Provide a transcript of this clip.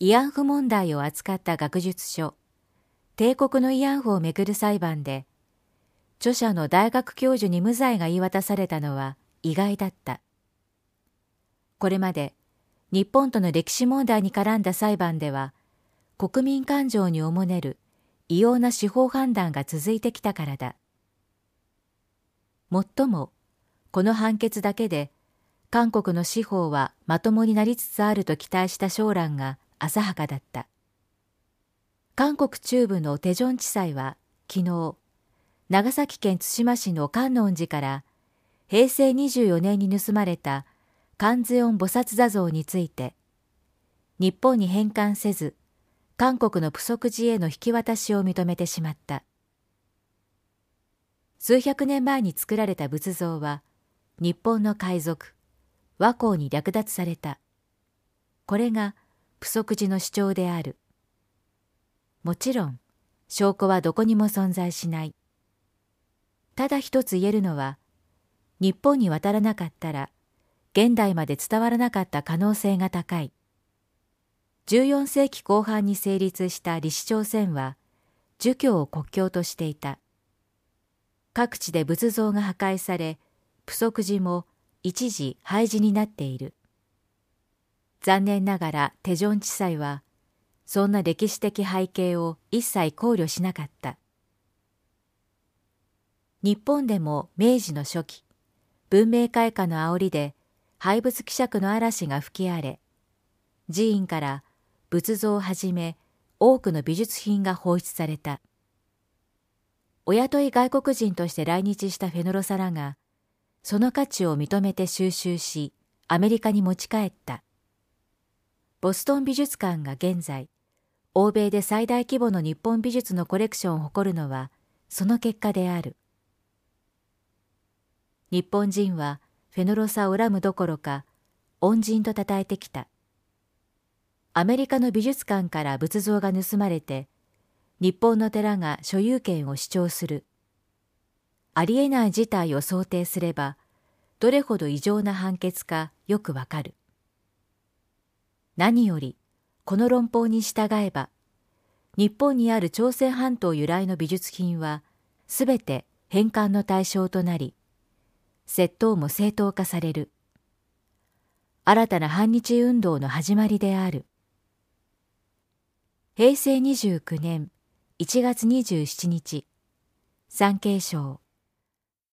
慰安婦問題を扱った学術書、帝国の慰安婦をめぐる裁判で、著者の大学教授に無罪が言い渡されたのは意外だった。これまで日本との歴史問題に絡んだ裁判では、国民感情におもねる異様な司法判断が続いてきたからだ。もっとも、この判決だけで、韓国の司法はまともになりつつあると期待した将来が浅はかだった。韓国中部のテジョン地裁は昨日、長崎県対馬市の観音寺から平成24年に盗まれた観世音菩薩座像について、日本に返還せず、韓国のプソク寺への引き渡しを認めてしまった。数百年前に作られた仏像は、日本の海賊、倭寇に略奪された。これがプソク寺の主張である。もちろん、証拠はどこにも存在しない。ただ一つ言えるのは、日本に渡らなかったら、現代まで伝わらなかった可能性が高い。14世紀後半に成立した李氏朝鮮は、儒教を国教としていた。各地で仏像が破壊され、プソク寺も一時廃寺になっている。残念ながらテジョン地裁は、そんな歴史的背景を一切考慮しなかった。日本でも明治の初期、文明開化の煽りで廃仏毀釈の嵐が吹き荒れ、寺院から仏像をはじめ多くの美術品が放出された。お雇い外国人として来日したフェノロサらが、その価値を認めて収集し、アメリカに持ち帰った。ボストン美術館が現在、欧米で最大規模の日本美術のコレクションを誇るのは、その結果である。日本人はフェノロサを恨むどころか、恩人と称えてきた。アメリカの美術館から仏像が盗まれて、日本の寺が所有権を主張する。ありえない事態を想定すれば、どれほど異常な判決かよくわかる。何より、この論法に従えば、日本にある朝鮮半島由来の美術品は、すべて返還の対象となり、窃盗も正当化される。新たな反日運動の始まりである。平成29年1月27日、産経省